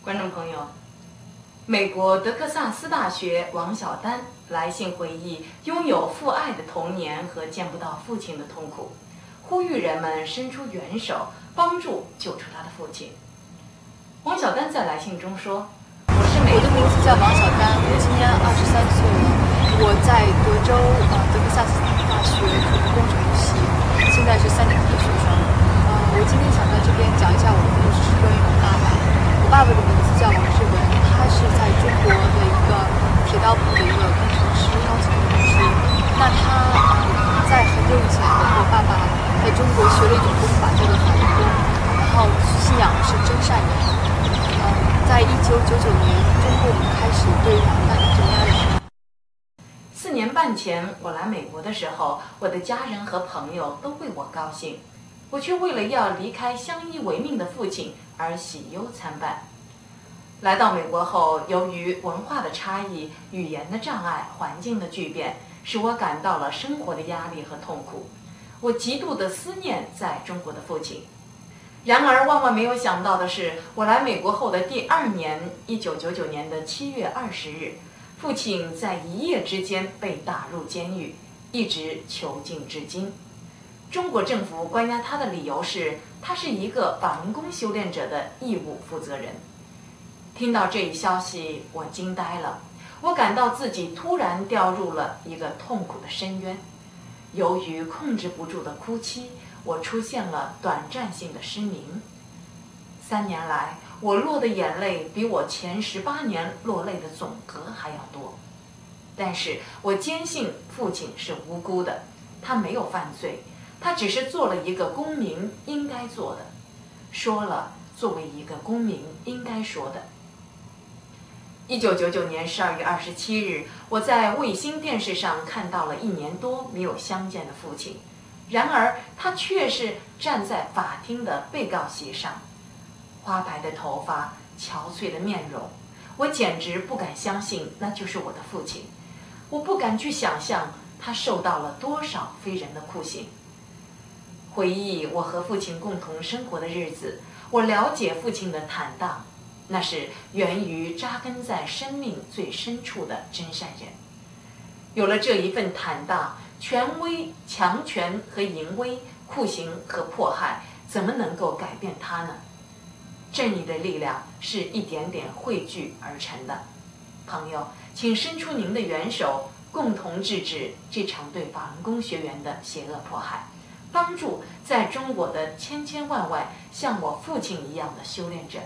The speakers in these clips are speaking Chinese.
观众朋友，美国德克萨斯大学王小丹来信回忆拥有父爱的童年和见不到父亲的痛苦，呼吁人们伸出援手，帮助救出他的父亲。王小丹在来信中说：“ 我的名字叫王小丹，我今年23岁了，我在德州德克萨斯大学土木工程系，现在是3年级的学生。我今天想在这边讲一下我的故事，是关于我爸爸。我爸爸的名字叫王志文，他是在中国的一个铁道部的一个工程师，高级工程师。那他在很久以前和我爸爸在中国学了一种功法，叫做法轮功，然后信仰的是真善人。在1999年，中共开始对党办的镇压人。 4年半前，我来美国的时候，我的家人和朋友都为我高兴，我却为了要离开相依为命的父亲而喜忧参半。来到美国后，由于文化的差异、语言的障碍、环境的巨变，使我感到了生活的压力和痛苦。我极度的思念在中国的父亲。然而，万万没有想到的是，我来美国后的第2年，1999年的7月20日，父亲在一夜之间被打入监狱，一直囚禁至今。中国政府关押他的理由是，他是一个法轮功修炼者的义务负责人。听到这一消息，我惊呆了，我感到自己突然掉入了一个痛苦的深渊。由于控制不住的哭泣，我出现了短暂性的失明。3年来，我落的眼泪比我前18年落泪的总和还要多。但是我坚信父亲是无辜的，他没有犯罪，他只是做了一个公民应该做的，说了作为一个公民应该说的。1999年12月27日，我在卫星电视上看到了1年多没有相见的父亲。然而，他却是站在法庭的被告席上，花白的头发，憔悴的面容，我简直不敢相信那就是我的父亲。我不敢去想象他受到了多少非人的酷刑。回忆我和父亲共同生活的日子，我了解父亲的坦荡，那是源于扎根在生命最深处的真善人。有了这一份坦荡，权威、强权和淫威、酷刑和迫害，怎么能够改变它呢？正义的力量是一点点汇聚而成的。朋友，请伸出您的援手，共同制止这场对法轮功学员的邪恶迫害，帮助在中国的千千万万像我父亲一样的修炼者。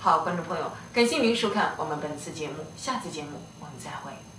好，观众朋友，感谢您收看我们本次节目，下次节目我们再会。